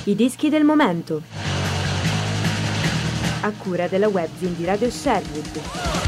I dischi del momento, a cura della webzine di Radio Sherwood.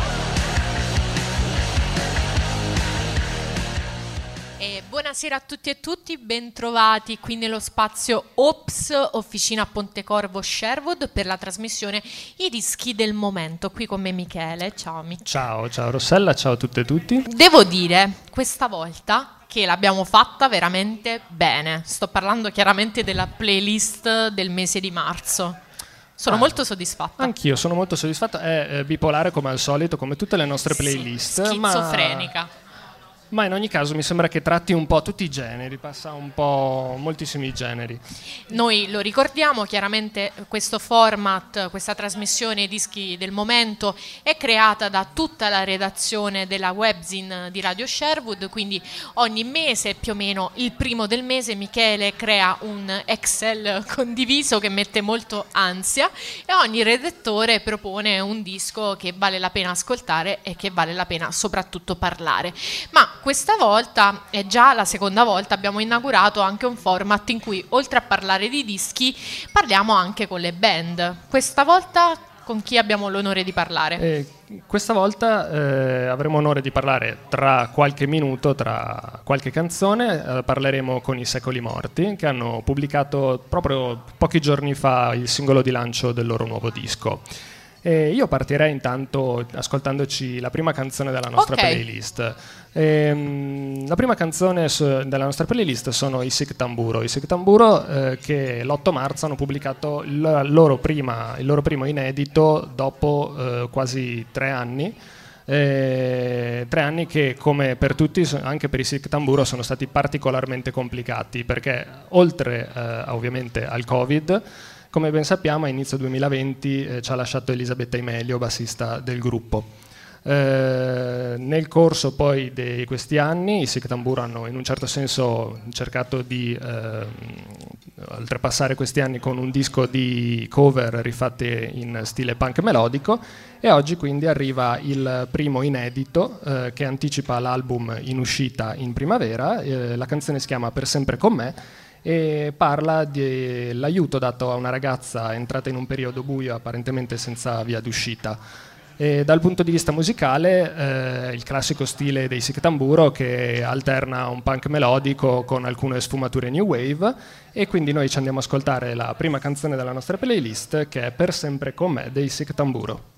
Buonasera a tutti e tutti, bentrovati qui nello spazio Ops, Officina Pontecorvo Sherwood, per la trasmissione I dischi del momento. Qui con me Michele, ciao Michele. Ciao Rossella, ciao a tutte e tutti. Devo dire, questa volta che l'abbiamo fatta veramente bene. Sto parlando chiaramente della playlist del mese di marzo. Sono molto soddisfatta. Anch'io sono molto soddisfatta, è bipolare come al solito, come tutte le nostre playlist. Schizofrenica. Ma in ogni caso mi sembra che tratti un po' tutti i generi, passa un po' moltissimi generi. Noi lo ricordiamo, chiaramente questo format, questa trasmissione I dischi del momento è creata da tutta la redazione della webzine di Radio Sherwood, quindi ogni mese, più o meno il primo del mese, Michele crea un Excel condiviso che mette molto ansia e ogni redattore propone un disco che vale la pena ascoltare e che vale la pena soprattutto parlare. Ma questa volta, è già la seconda volta, abbiamo inaugurato anche un format in cui oltre a parlare di dischi parliamo anche con le band. Questa volta con chi abbiamo l'onore di parlare? Questa volta avremo onore di parlare tra qualche minuto, tra qualche canzone, parleremo con i Secoli Morti, che hanno pubblicato proprio pochi giorni fa il singolo di lancio del loro nuovo disco. Io partirei intanto ascoltandoci la prima canzone della nostra playlist. La prima canzone della nostra playlist sono i Sic Tamburo. I Sic Tamburo che l'8 marzo hanno pubblicato il loro primo inedito dopo quasi 3 anni. 3 anni che, come per tutti, anche per i Sic Tamburo, sono stati particolarmente complicati, perché oltre ovviamente al Covid, come ben sappiamo, a inizio 2020 ci ha lasciato Elisabetta Imelio, bassista del gruppo. Nel corso poi di questi anni i Sic Tamburo hanno in un certo senso cercato di oltrepassare questi anni con un disco di cover rifatte in stile punk melodico, e oggi quindi arriva il primo inedito che anticipa l'album in uscita in primavera. La canzone si chiama Per sempre con me e parla dell'aiuto dato a una ragazza entrata in un periodo buio, apparentemente senza via d'uscita. E dal punto di vista musicale, il classico stile dei Sic Tamburo, che alterna un punk melodico con alcune sfumature new wave, e quindi noi ci andiamo a ascoltare la prima canzone della nostra playlist, che è Per sempre con me dei Sic Tamburo.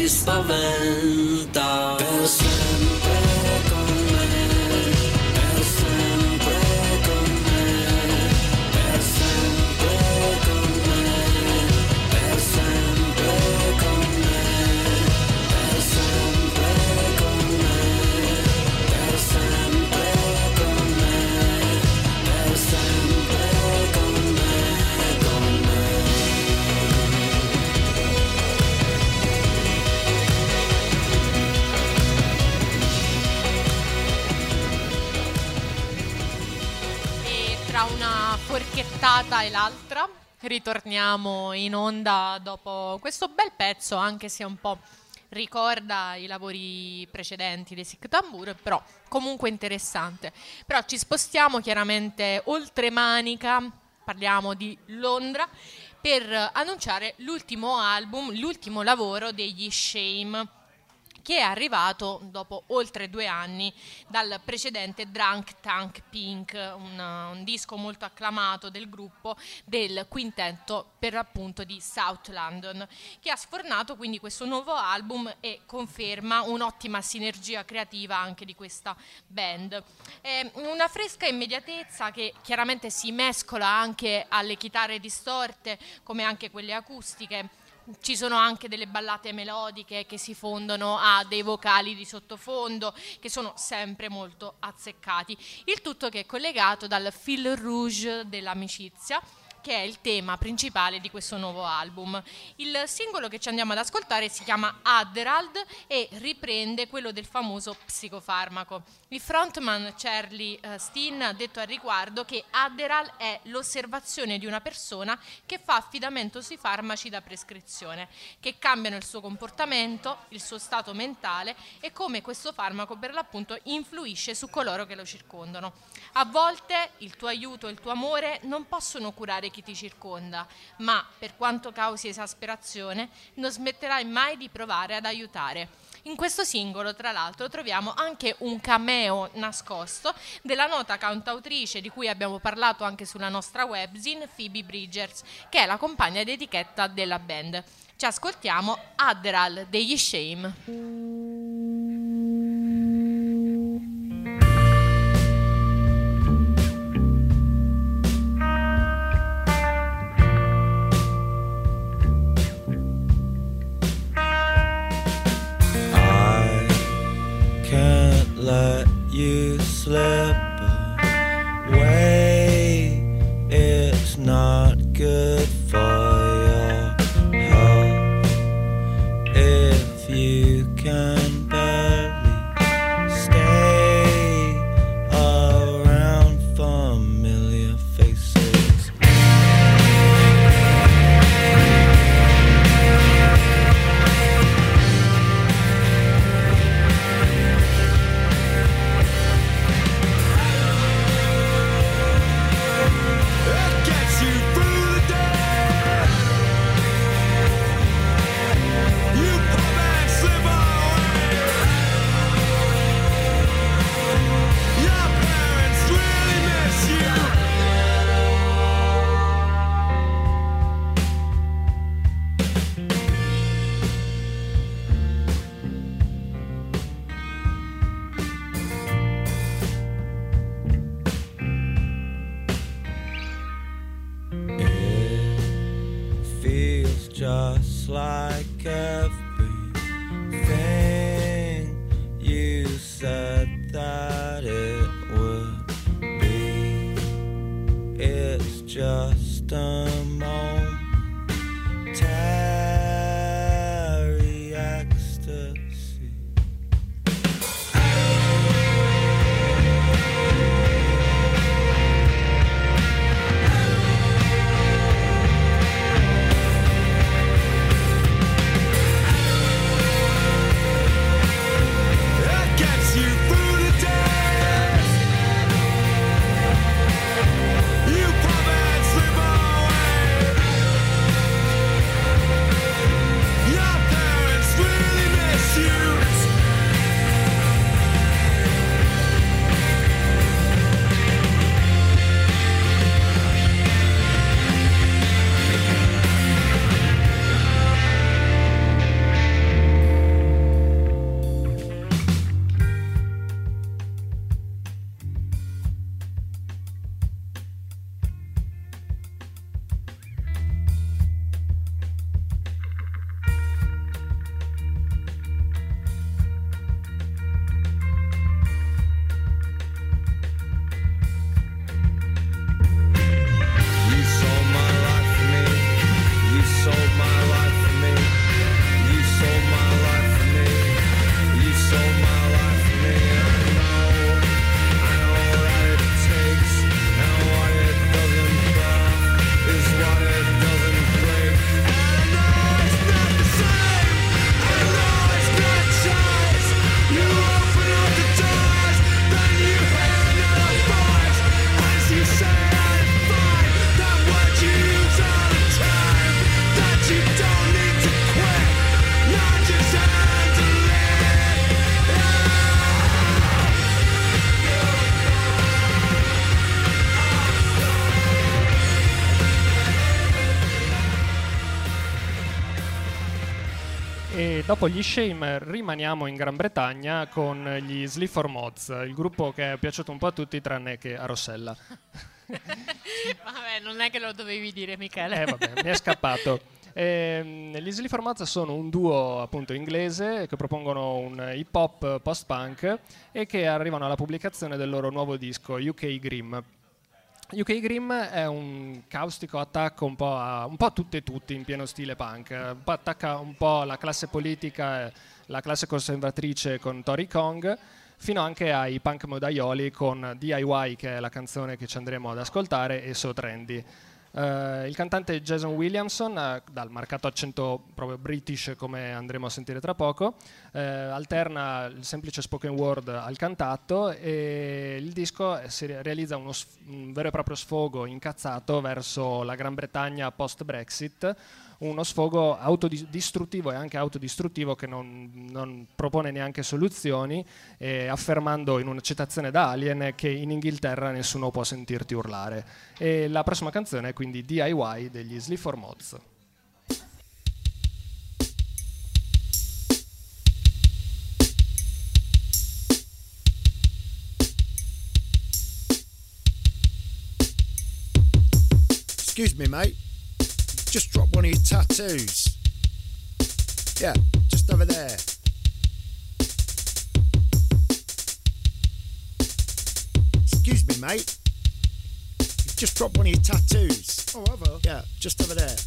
spaventa. Per sempre con me, per sempre con me, per sempre con me, per sempre con me, per sempre con me, per sempre con me, per sempre con me, con me. E tra una forchettata e l'altra ritorniamo in onda dopo questo bel pezzo, anche se un po' ricorda i lavori precedenti dei Sic Tambour, però comunque interessante. Però ci spostiamo chiaramente oltre Manica, parliamo di Londra, per annunciare l'ultimo album, l'ultimo lavoro degli Shame, che è arrivato dopo oltre 2 anni dal precedente Drunk Tank Pink, un disco molto acclamato del gruppo, del quintetto per l'appunto di South London, che ha sfornato quindi questo nuovo album e conferma un'ottima sinergia creativa anche di questa band. È una fresca immediatezza che chiaramente si mescola anche alle chitarre distorte, come anche quelle acustiche. Ci sono anche delle ballate melodiche che si fondono a dei vocali di sottofondo che sono sempre molto azzeccati. Il tutto che è collegato dal fil rouge dell'amicizia, che è il tema principale di questo nuovo album. Il singolo che ci andiamo ad ascoltare si chiama Adderall e riprende quello del famoso psicofarmaco. Il frontman Charlie Steen ha detto al riguardo che Adderall è l'osservazione di una persona che fa affidamento sui farmaci da prescrizione, che cambiano il suo comportamento, il suo stato mentale e come questo farmaco per l'appunto influisce su coloro che lo circondano. A volte il tuo aiuto e il tuo amore non possono curare chi ti circonda, ma per quanto causi esasperazione non smetterai mai di provare ad aiutare. In questo singolo, tra l'altro, troviamo anche un cameo nascosto della nota cantautrice di cui abbiamo parlato anche sulla nostra webzine, Phoebe Bridgers, che è la compagna d'etichetta della band. Ci ascoltiamo Adderall degli Shame. Let you slip away. It's not good for your health if you can barely stay around familiar faces. Just like everything you said that it would be. It's just a momentary ecstasy. You promise slip away. E dopo gli Shame rimaniamo in Gran Bretagna con gli Sleaford Mods, il gruppo che è piaciuto un po' a tutti tranne che a Rossella. Vabbè, non è che lo dovevi dire, Michele. Vabbè, mi è scappato. Gli Sleaford Mods sono un duo appunto inglese che propongono un hip hop post-punk e che arrivano alla pubblicazione del loro nuovo disco UK Grim. UK Grim è un caustico attacco un po' a tutte e tutti in pieno stile punk, attacca un po' la classe politica, la classe conservatrice con Tory Kong, fino anche ai punk modaioli con DIY, che è la canzone che ci andremo ad ascoltare, e So Trendy. Il cantante Jason Williamson, dal marcato accento proprio british come andremo a sentire tra poco, alterna il semplice spoken word al cantato, e il disco si realizza un vero e proprio sfogo incazzato verso la Gran Bretagna post-Brexit, uno sfogo autodistruttivo e anche autodistruttivo che non propone neanche soluzioni, affermando in una citazione da Alien che in Inghilterra nessuno può sentirti urlare. E la prossima canzone è quindi DIY degli Sleaford Mods. Excuse me, mate. Just drop one of your tattoos. Yeah, just over there. Excuse me, mate. You've just dropped one of your tattoos. Oh, have I? Yeah, just over there.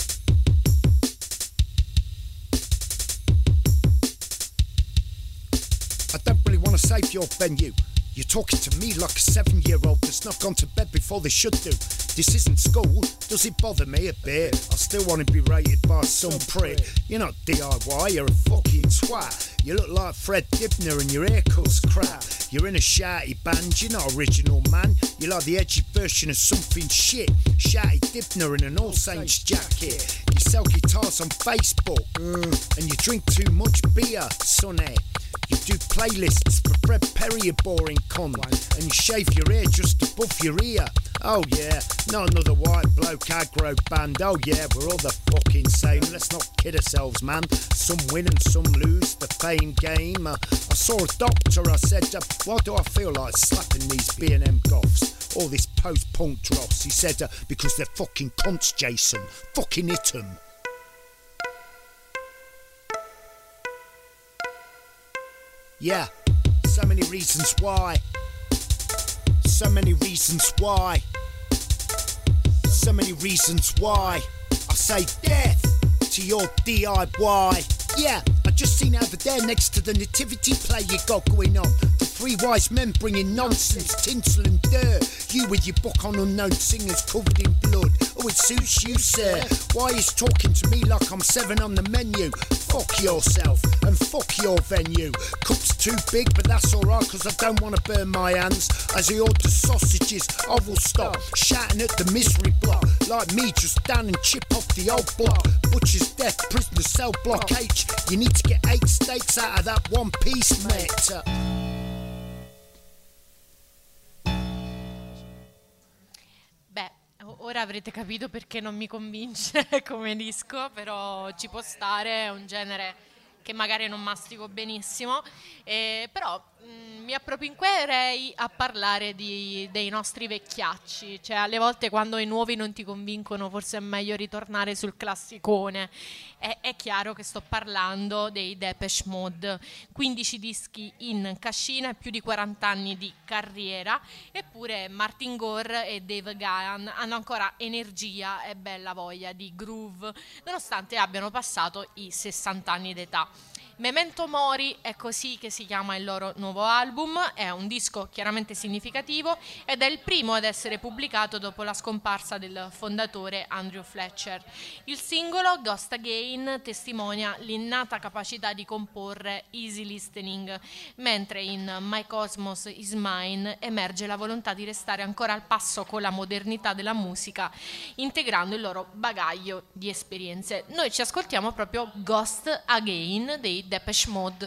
I don't really want to save your venue. You're talking to me like a 7-year-old that's not gone to bed before they should do. This isn't school, does it bother me a bit? I still want to be rated by some prick. You're not DIY, you're a fucking twat. You look like Fred Dibner and your haircut's crap. You're in a shouty band, you're not original, man. You're like the edgy version of something shit. Shouty Dibner in an All Saints jacket. You sell guitars on Facebook, and you drink too much beer, sonny. You do playlists for Fred Perry, you boring cunt, and you shave your hair just above your ear. Oh yeah, not another white bloke aggro band. Oh yeah, we're all the fucking same. Let's not kid ourselves, man. Some win and some lose, the fame game. I saw a doctor, I said, why do I feel like slapping these B&M goths? All this post-punk dross. He said, because they're fucking cunts, Jason. Fucking hit 'em. Yeah, so many reasons why. So many reasons why. So many reasons why. I say death to your DIY. Yeah, I just seen it over there next to the nativity play you got going on. The three wise men bringing nonsense, tinsel and dirt. You with your book on unknown singers covered in blood. Oh, it suits you, sir. Why is talking to me like I'm 7 on the menu? Fuck yourself and fuck your venue. Cup's too big, but that's alright, cause I don't wanna burn my hands. As I order sausages, I will stop shouting at the misery block. Like me, just down and chip off the old block. Butcher's death, prisoner cell block H. You need to get 8 steaks out of that one piece, mate. Beh, ora avrete capito perché non mi convince come disco, però ci può stare, è un genere che magari non mastico benissimo, però mi appropinquerei a parlare dei nostri vecchiacci, cioè alle volte quando i nuovi non ti convincono forse è meglio ritornare sul classicone. È chiaro che sto parlando dei Depeche Mode, 15 dischi in cascina e più di 40 anni di carriera, eppure Martin Gore e Dave Gahan hanno ancora energia e bella voglia di groove, nonostante abbiano passato i 60 anni d'età. Memento Mori è così che si chiama il loro nuovo album, è un disco chiaramente significativo ed è il primo ad essere pubblicato dopo la scomparsa del fondatore Andrew Fletcher. Il singolo Ghost Again testimonia l'innata capacità di comporre easy listening, mentre in My Cosmos Is Mine emerge la volontà di restare ancora al passo con la modernità della musica, integrando il loro bagaglio di esperienze. Noi ci ascoltiamo proprio Ghost Again dei Depeche Mode.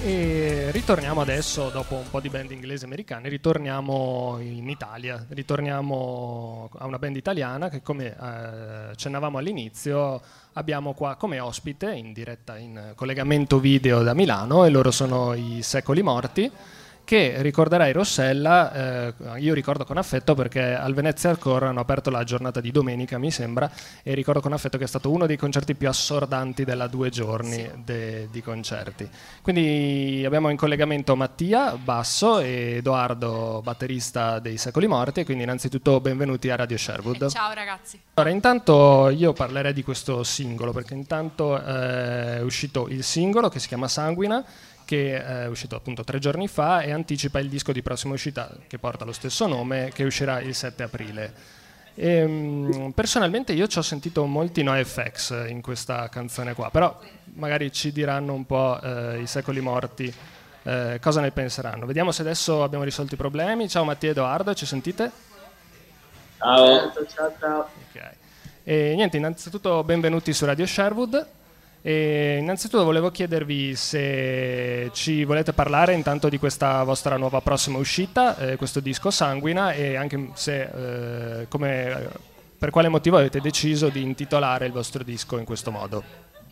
E ritorniamo adesso, dopo un po' di band inglesi e americane, ritorniamo in Italia, ritorniamo a una band italiana che, come accennavamo all'inizio, abbiamo qua come ospite in diretta, in collegamento video da Milano, e loro sono i Secoli Morti, che ricorderai Rossella, io ricordo con affetto perché al Venezia Hardcore hanno aperto la giornata di domenica, mi sembra, e ricordo con affetto che è stato uno dei concerti più assordanti della 2 giorni di concerti. Quindi abbiamo in collegamento Mattia, basso, e Edoardo, batterista dei Secoli Morti, e quindi innanzitutto benvenuti a Radio Sherwood. Ciao ragazzi. Allora, intanto io parlerei di questo singolo, perché intanto è uscito il singolo che si chiama Sanguina, che è uscito appunto 3 giorni fa e anticipa il disco di prossima uscita che porta lo stesso nome, che uscirà il 7 aprile. Personalmente io ci ho sentito molti NoFX in questa canzone qua, però magari ci diranno un po' i Secoli Morti cosa ne penseranno. Vediamo se adesso abbiamo risolto i problemi. Ciao Mattia e Edoardo, ci sentite? Ciao. Ok. E niente, innanzitutto benvenuti su Radio Sherwood. E innanzitutto volevo chiedervi se ci volete parlare intanto di questa vostra nuova prossima uscita, questo disco Sanguina, e anche se per quale motivo avete deciso di intitolare il vostro disco in questo modo.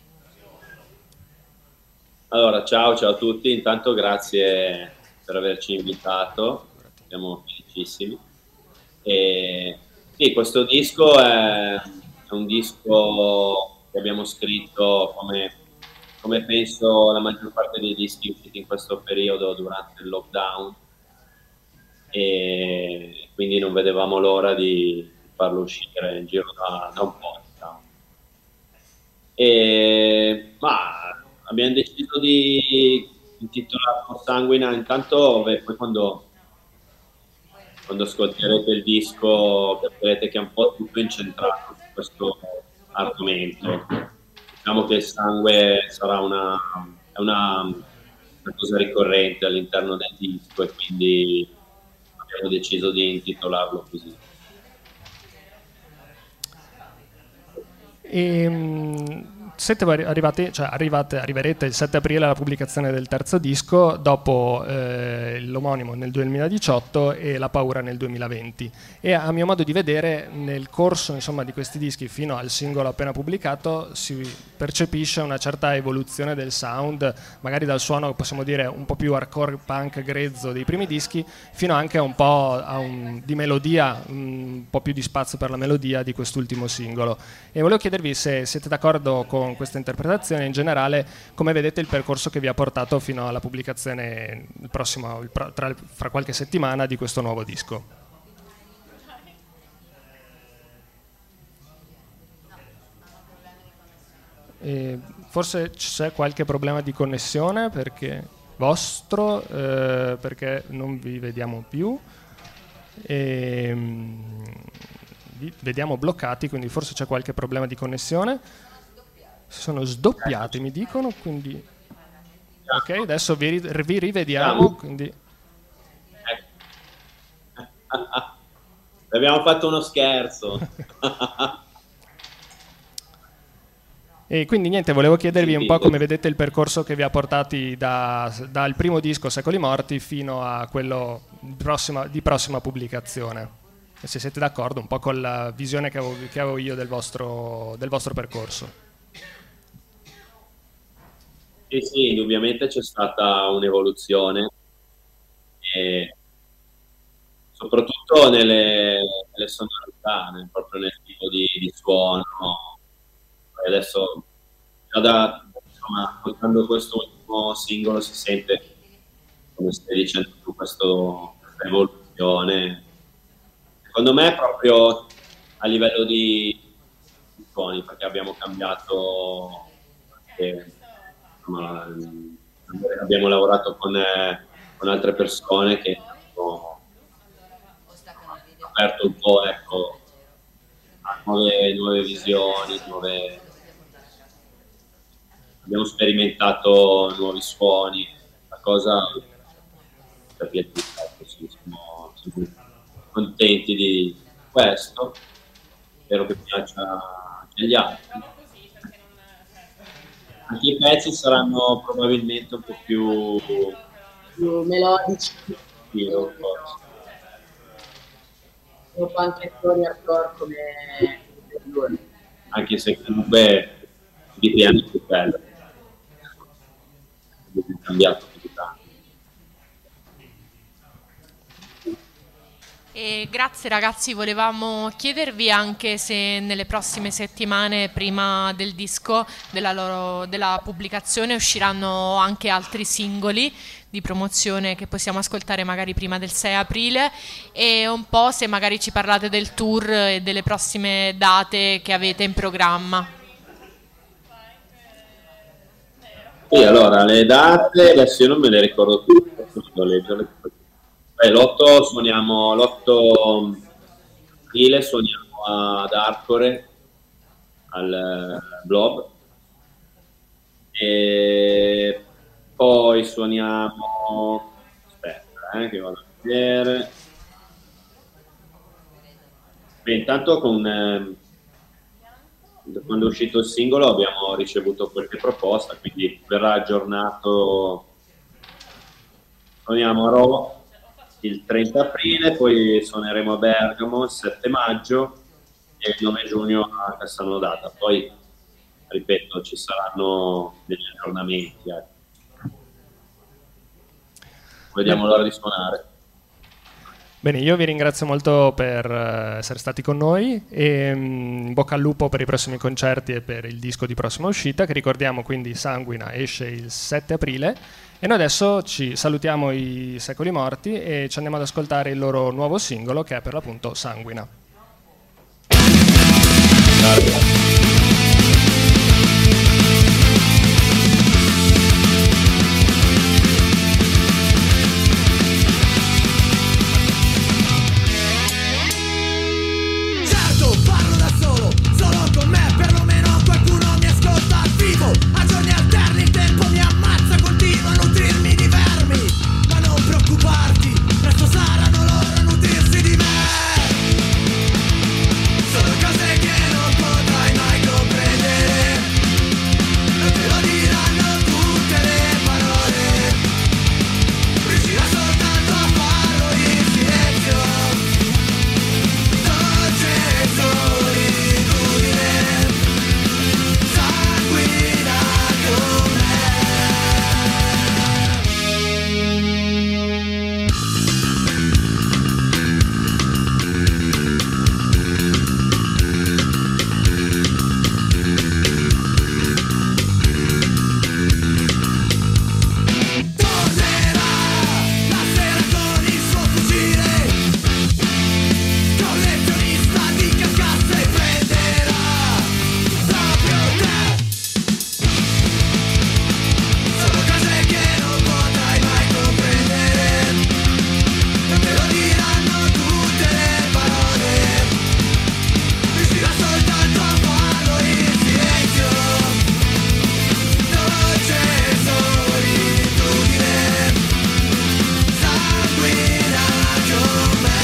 Allora, ciao a tutti, intanto grazie per averci invitato, siamo felicissimi. E sì, questo disco è un disco che abbiamo scritto come penso la maggior parte dei dischi usciti in questo periodo durante il lockdown, e quindi non vedevamo l'ora di farlo uscire in giro da un po'. Ma abbiamo deciso di intitolarlo Sanguina intanto, poi quando ascolterete il disco capirete che è un po' tutto incentrato su questo argomento. Diciamo che il sangue sarà una cosa ricorrente all'interno del disco, e quindi abbiamo deciso di intitolarlo così. Arriverete il 7 aprile alla pubblicazione del terzo disco, dopo l'omonimo nel 2018 e La Paura nel 2020, e a mio modo di vedere nel corso, insomma, di questi dischi fino al singolo appena pubblicato si percepisce una certa evoluzione del sound, magari dal suono, possiamo dire, un po' più hardcore punk grezzo dei primi dischi, fino anche a un po' di melodia, un po' più di spazio per la melodia di quest'ultimo singolo. E volevo chiedervi se siete d'accordo con questa interpretazione, in generale come vedete il percorso che vi ha portato fino alla pubblicazione fra qualche settimana di questo nuovo disco. E forse c'è qualche problema di connessione perché non vi vediamo più e vi vediamo bloccati, quindi forse c'è qualche problema di connessione. Si sono sdoppiati, mi dicono, quindi ok, adesso vi rivediamo, quindi abbiamo fatto uno scherzo. E quindi niente, volevo chiedervi un po' come vedete il percorso che vi ha portati dal primo disco Secoli Morti fino a quello di prossima pubblicazione, e se siete d'accordo un po' con la visione che avevo io del vostro percorso. Sì, indubbiamente c'è stata un'evoluzione, e soprattutto nelle sonorità, proprio nel tipo di suono. E adesso, ascoltando questo ultimo singolo, si sente, come stai dicendo tu, questa evoluzione. Secondo me proprio a livello di suoni, perché abbiamo cambiato anche, abbiamo lavorato con altre persone che hanno aperto un po', ecco, a nuove visioni, abbiamo sperimentato nuovi suoni, la cosa ci è piaciuta, siamo contenti di questo, spero che piaccia agli altri. Anche i pezzi saranno probabilmente un po' più melodici, forse. o anche story hardcore come loro. Anche se comunque di piani più bello. È cambiato più tanto. E grazie ragazzi, volevamo chiedervi anche se nelle prossime settimane prima del disco, della pubblicazione, usciranno anche altri singoli di promozione che possiamo ascoltare magari prima del 6 aprile e un po' se magari ci parlate del tour e delle prossime date che avete in programma. Sì, allora, le date adesso io non me le ricordo tutte, devo leggerle. L'8 suoniamo, l'8 aprile suoniamo ad Arcore al Blob e poi suoniamo, aspetta che vado a vedere. Beh, intanto quando è uscito il singolo abbiamo ricevuto qualche proposta, quindi verrà aggiornato. Suoniamo a Roma il 30 aprile, poi suoneremo a Bergamo il 7 maggio e il 9 giugno a Cassano d'Adda. Poi, ripeto, ci saranno degli aggiornamenti. Vediamo l'ora di suonare. Bene, io vi ringrazio molto per essere stati con noi e in bocca al lupo per i prossimi concerti e per il disco di prossima uscita, che ricordiamo quindi Sanguina esce il 7 aprile. E noi adesso ci salutiamo i Secoli Morti e ci andiamo ad ascoltare il loro nuovo singolo che è per l'appunto Sanguina. Certo, parlo da solo con me, perlomeno qualcuno mi ascolta al vivo. A giorni alterni il tempo mi ammazza, continua a nutrirmi di vermi. Ma non preoccuparti, presto saranno loro a nutrirsi di me. Sono cose che non potrai mai comprendere, non te lo diranno tutte le parole, riuscirà soltanto a farlo in silenzio. Dolce solitudine, sanguina con me. Tornerà la sera con il suo fucile, collezionista di carcasse, e prenderà proprio te. Sono cose che non potrai mai comprendere, non te lo diranno tutte le parole, riuscirà soltanto a farlo in silenzio. Dolce solitudine, sanguina con me.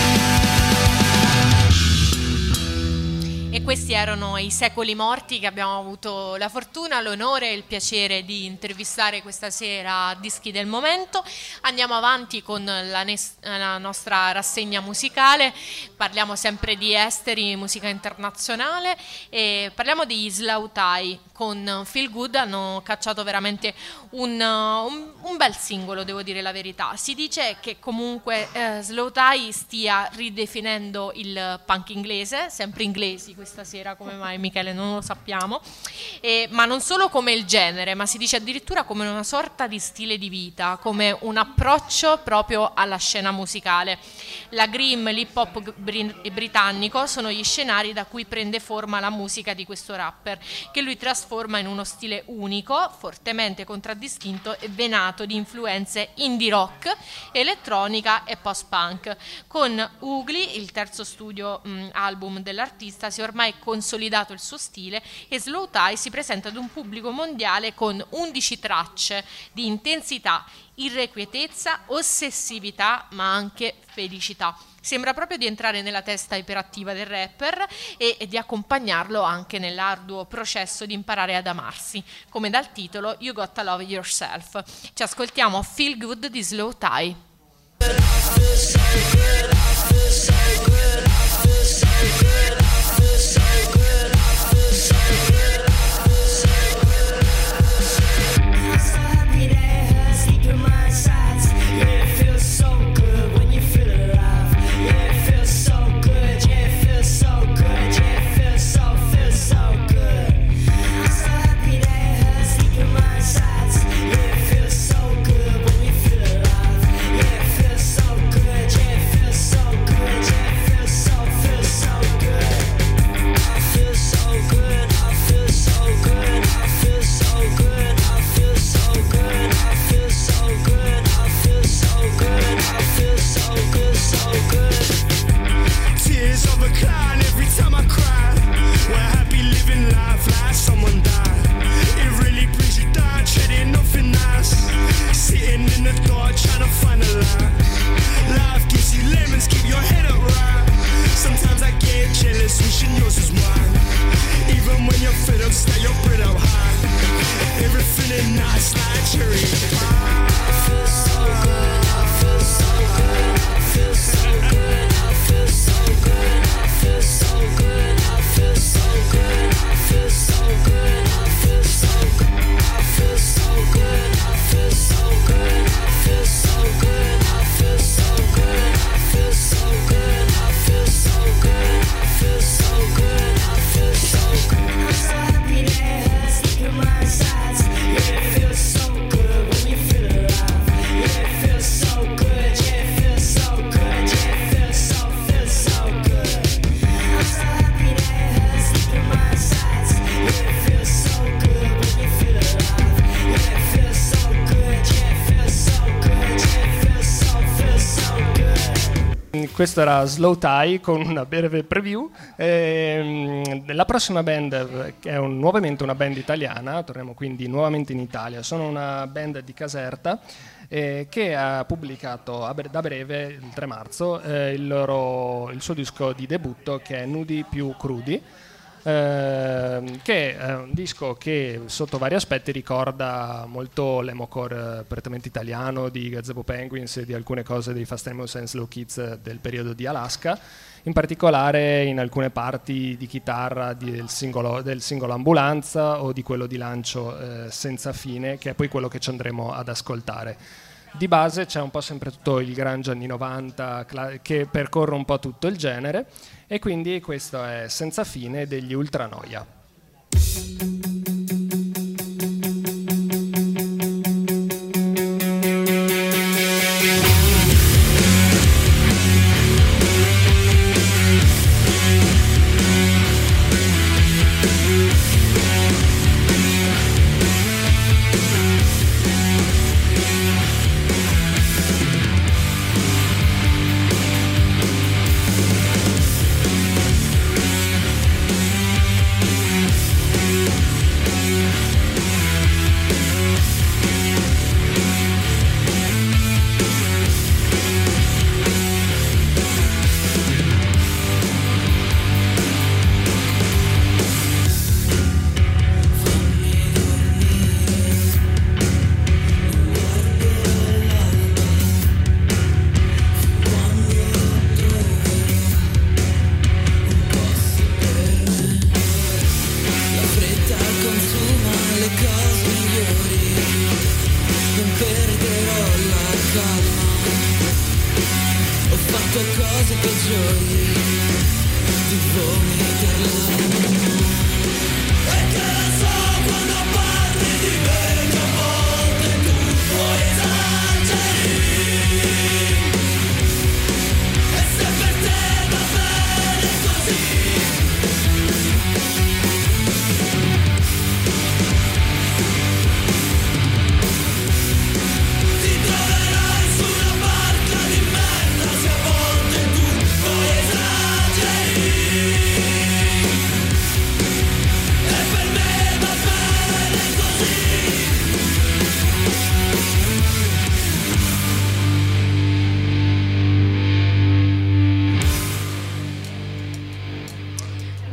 E questi erano i Secoli Morti che abbiamo avuto la fortuna, l'onore e il piacere di intervistare questa sera a Dischi del Momento. Andiamo avanti con la nostra rassegna musicale, parliamo sempre di esteri, musica internazionale e parliamo di Slaughtai. Con Feel Good hanno cacciato veramente un bel singolo, devo dire la verità. Si dice che comunque Slaughtai stia ridefinendo il punk inglese, sempre inglesi questa sera, come mai Michele non lo sappiamo, ma non solo come il genere, ma si dice addirittura come una sorta di stile di vita, come un approccio proprio alla scena musicale. La grime, l'hip hop britannico sono gli scenari da cui prende forma la musica di questo rapper, che lui trasforma in uno stile unico, fortemente contraddistinto e venato di influenze indie rock, elettronica e post-punk. Con Ugly, il terzo studio album dell'artista, si è ormai consolidato il suo stile e Slaughtai si presenta ad un pubblico mondiale con 11 tracce di intensità, irrequietezza, ossessività ma anche felicità. Sembra proprio di entrare nella testa iperattiva del rapper e di accompagnarlo anche nell'arduo processo di imparare ad amarsi, come dal titolo You Gotta Love Yourself. Ci ascoltiamo Feel Good di Slow Tie. Questo era Slow Tie con una breve preview. La prossima band, che è nuovamente una band italiana, torniamo quindi nuovamente in Italia, sono una band di Caserta che ha pubblicato da breve, il 3 marzo, il suo disco di debutto, che è Nudi più crudi, che è un disco che sotto vari aspetti ricorda molto l'emocore prettamente italiano di Gazebo Penguins e di alcune cose dei Fast Amos and Slow Kids del periodo di Alaska, in particolare in alcune parti di chitarra del singolo Ambulanza o di quello di lancio Senza fine, che è poi quello che ci andremo ad ascoltare. Di base c'è un po' sempre tutto il grunge anni 90 che percorre un po' tutto il genere, e quindi questo è Senza fine degli Ultranoia.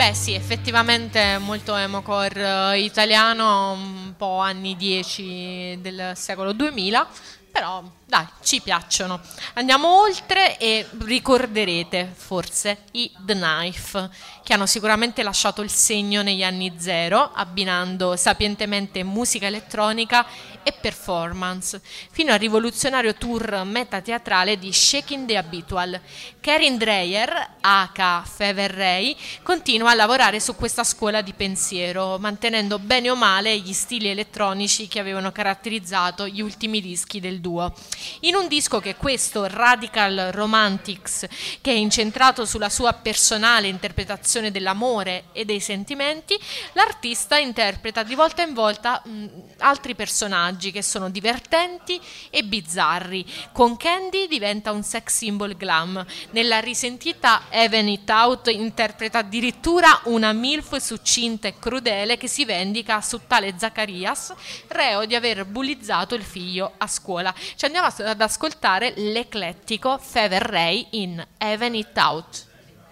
Beh sì, effettivamente molto emocore italiano, un po' anni 10 del secolo 2000, però dai, ci piacciono. Andiamo oltre e ricorderete forse i The Knife, che hanno sicuramente lasciato il segno negli anni 0, abbinando sapientemente musica elettronica e performance, fino al rivoluzionario tour metateatrale di Shaking the Habitual. Karin Dreyer, aka Fever Ray, continua a lavorare su questa scuola di pensiero, mantenendo bene o male gli stili elettronici che avevano caratterizzato gli ultimi dischi del duo. In un disco che è questo, Radical Romantics, che è incentrato sulla sua personale interpretazione dell'amore e dei sentimenti, l'artista interpreta di volta in volta altri personaggi che sono divertenti e bizzarri. Con Candy diventa un sex symbol glam. Nella risentita Even It Out interpreta addirittura una MILF succinta e crudele che si vendica su tale Zacharias, reo di aver bullizzato il figlio a scuola. Ci andiamo ad ascoltare l'eclettico Fever Ray in Even It Out.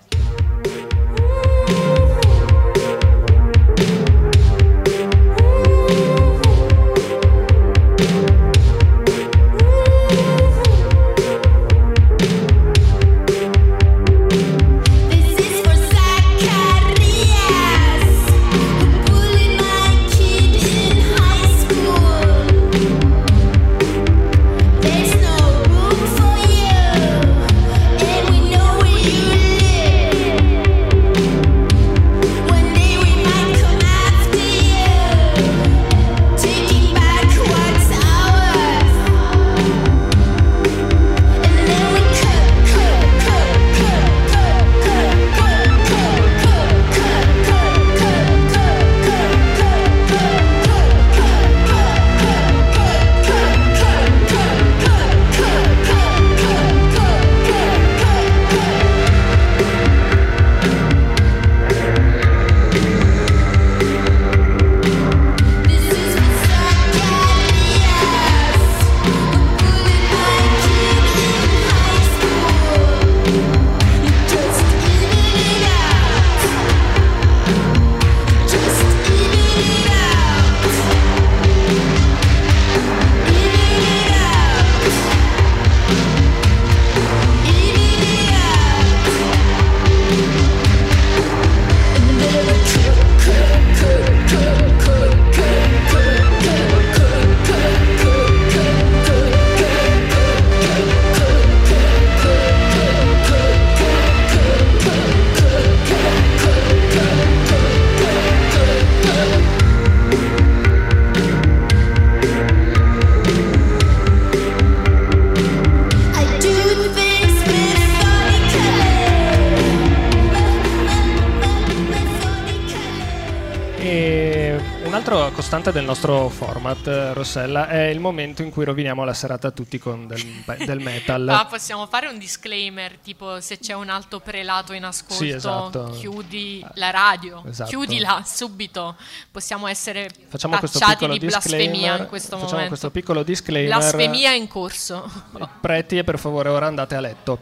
Costante del nostro format, Rossella, è il momento in cui roviniamo la serata a tutti con del metal. Ah, possiamo fare un disclaimer, tipo se c'è un alto prelato in ascolto, sì, esatto. Chiudi la radio, esatto. Chiudila subito, possiamo essere facciamo tacciati di blasfemia in questo momento. Facciamo questo piccolo disclaimer. Blasfemia in corso. Preti, e per favore ora andate a letto.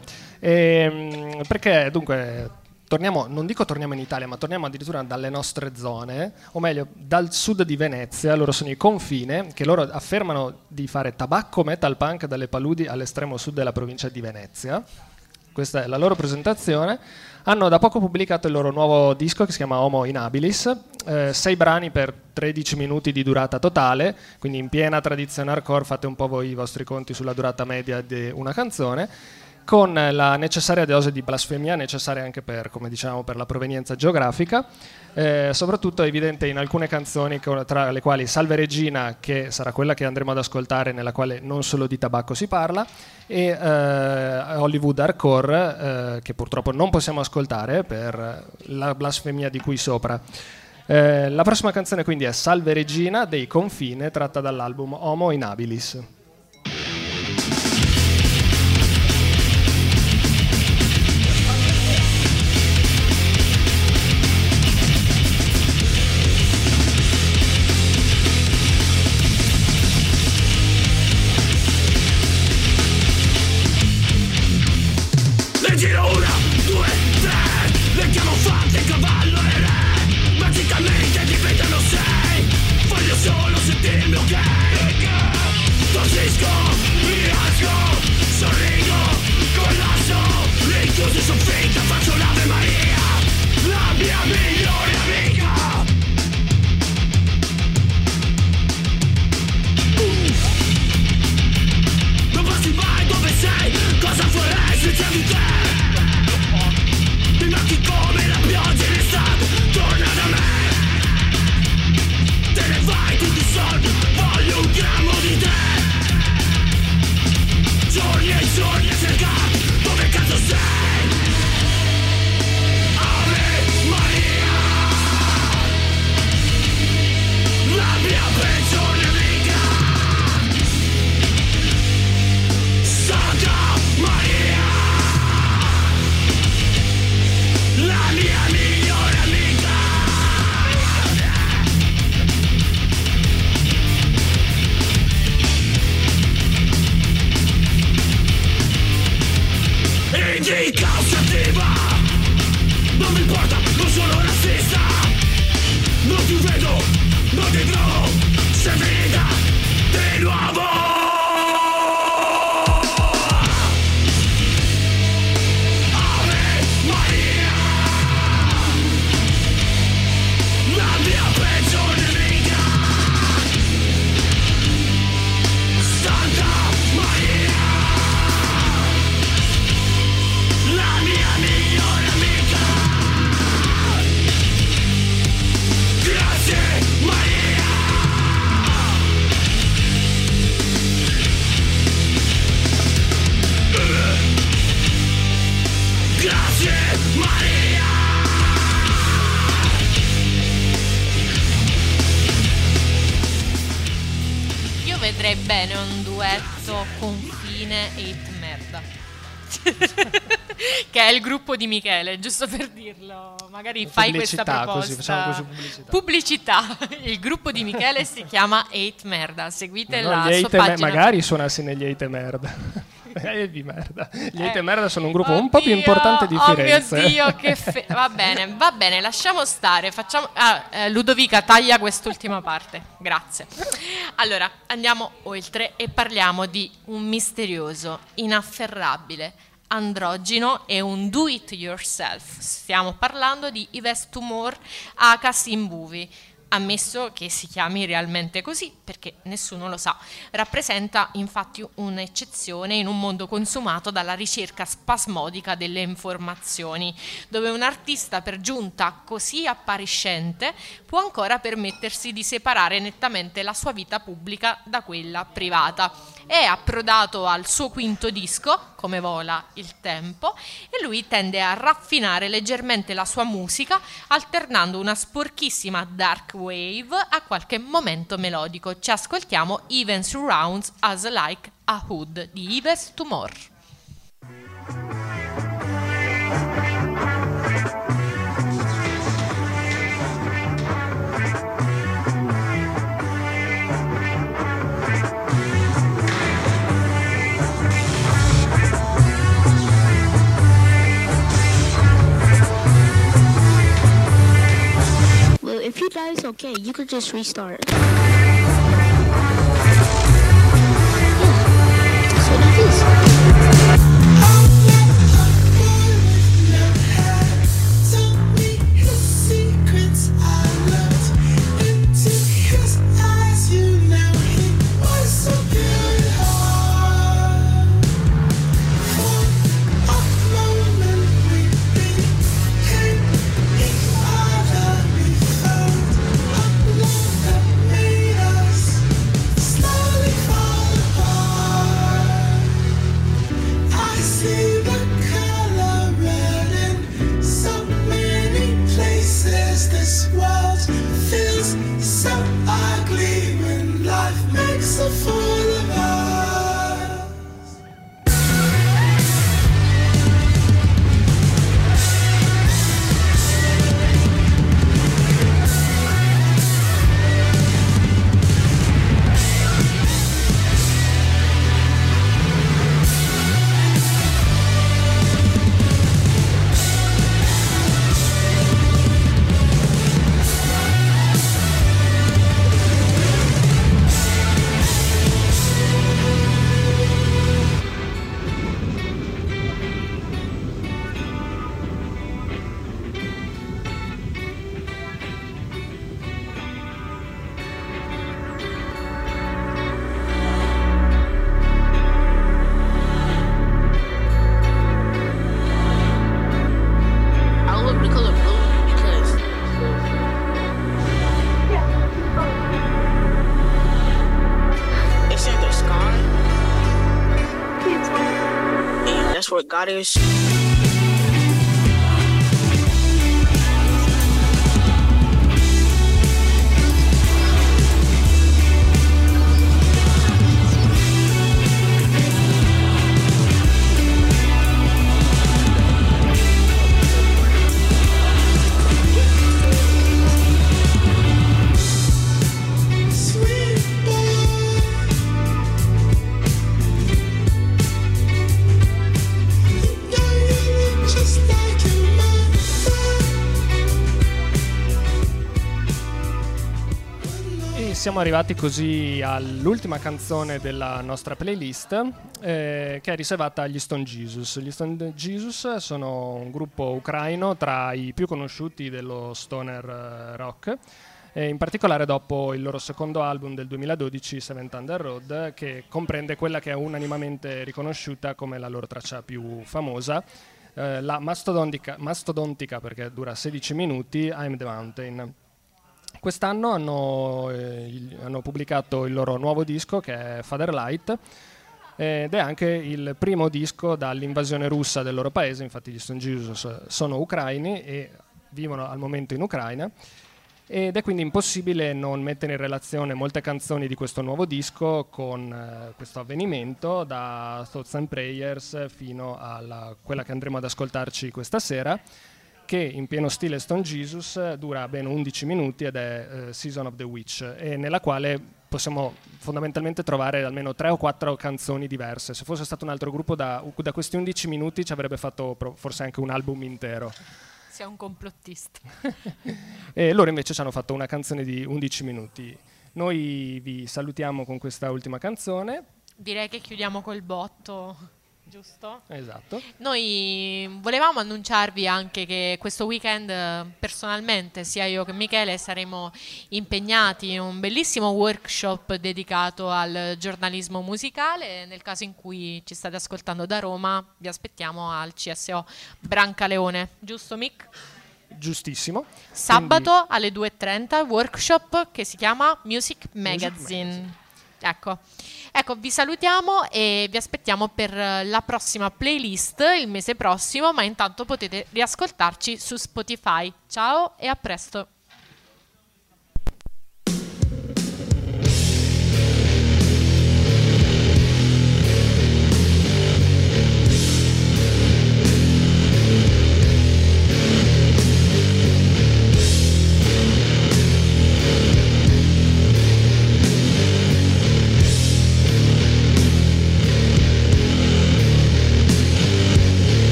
Perché dunque non torniamo in Italia, ma torniamo addirittura dalle nostre zone, o meglio dal sud di Venezia. Loro sono i Confine, che loro affermano di fare tabacco metal punk dalle paludi all'estremo sud della provincia di Venezia. Questa è la loro presentazione. Hanno da poco pubblicato il loro nuovo disco che si chiama Homo Inhabilis, 6 brani per 13 minuti di durata totale, quindi in piena tradizione hardcore. Fate un po' voi i vostri conti sulla durata media di una canzone, con la necessaria dose di blasfemia, necessaria anche per, come diciamo, per la provenienza geografica. Soprattutto è evidente in alcune canzoni, tra le quali Salve Regina, che sarà quella che andremo ad ascoltare, nella quale non solo di tabacco si parla, e Hollywood Hardcore, che purtroppo non possiamo ascoltare per la blasfemia di cui sopra. La prossima canzone quindi è Salve Regina dei Confine, tratta dall'album Homo Inhabilis. Le giro 1, 2, 3, le chiamo fatte cavallo e re. di causa attiva. Non mi importa, non sono razzista. Non ti vedo, non ti trovo. Sei finita di nuovo. Vedrei bene un duetto Confine e Hate Merda che è il gruppo di Michele, giusto per dirlo, magari fai questa proposta così, facciamo così pubblicità. Il gruppo di Michele si chiama Hate Merda, seguite la sua Hate pagina. magari suonassi negli Hate Merda. Di merda. Gli Hate Merda sono un gruppo un po' più importante di Firenze. Oh mio Dio, che va bene, lasciamo stare. Ludovica, taglia quest'ultima parte. Grazie. Allora, andiamo oltre e parliamo di un misterioso, inafferrabile, androgino e un do it yourself. Stiamo parlando di Yves Tumor aka Simbuvi. Ammesso che si chiami realmente così, perché nessuno lo sa. Rappresenta infatti un'eccezione in un mondo consumato dalla ricerca spasmodica delle informazioni, dove un artista per giunta così appariscente può ancora permettersi di separare nettamente la sua vita pubblica da quella privata. È approdato al suo quinto disco, Come vola il tempo, e lui tende a raffinare leggermente la sua musica, alternando una sporchissima dark wave a qualche momento melodico. Ci ascoltiamo Even Surrounds Us Like a Hood di Yves Tumor. If you die, it's okay. You could just restart. Yeah, that's what it is. what God is. Yeah. siamo arrivati così all'ultima canzone della nostra playlist, che è riservata agli Stone Jesus. Gli Stone Jesus sono un gruppo ucraino tra i più conosciuti dello stoner rock, in particolare dopo il loro secondo album del 2012, Seventh Thunder Road, che comprende quella che è unanimamente riconosciuta come la loro traccia più famosa, la mastodontica perché dura 16 minuti, I'm the Mountain. Quest'anno hanno pubblicato il loro nuovo disco, che è Fatherlight, ed è anche il primo disco dall'invasione russa del loro paese. Infatti gli Stone Jesus sono ucraini e vivono al momento in Ucraina, ed è quindi impossibile non mettere in relazione molte canzoni di questo nuovo disco con questo avvenimento, da Thoughts and Prayers fino a quella che andremo ad ascoltarci questa sera, che in pieno stile Stone Jesus dura ben 11 minuti ed è Season of the Witch, e nella quale possiamo fondamentalmente trovare almeno 3 o 4 canzoni diverse. Se fosse stato un altro gruppo da questi 11 minuti ci avrebbe fatto forse anche un album intero. Sei un complottista. E loro invece ci hanno fatto una canzone di 11 minuti. Noi vi salutiamo con questa ultima canzone. Direi che chiudiamo col botto, giusto? Esatto. Noi volevamo annunciarvi anche che questo weekend personalmente sia io che Michele saremo impegnati in un bellissimo workshop dedicato al giornalismo musicale. Nel caso in cui ci state ascoltando da Roma, vi aspettiamo al CSO Brancaleone, giusto Mick? Giustissimo. Sabato alle 2:30, workshop che si chiama Music Magazine. Ecco, vi salutiamo e vi aspettiamo per la prossima playlist il mese prossimo, ma intanto potete riascoltarci su Spotify. Ciao e a presto.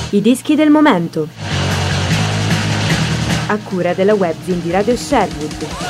I dischi del momento. A cura della webzine di Radio Sherwood.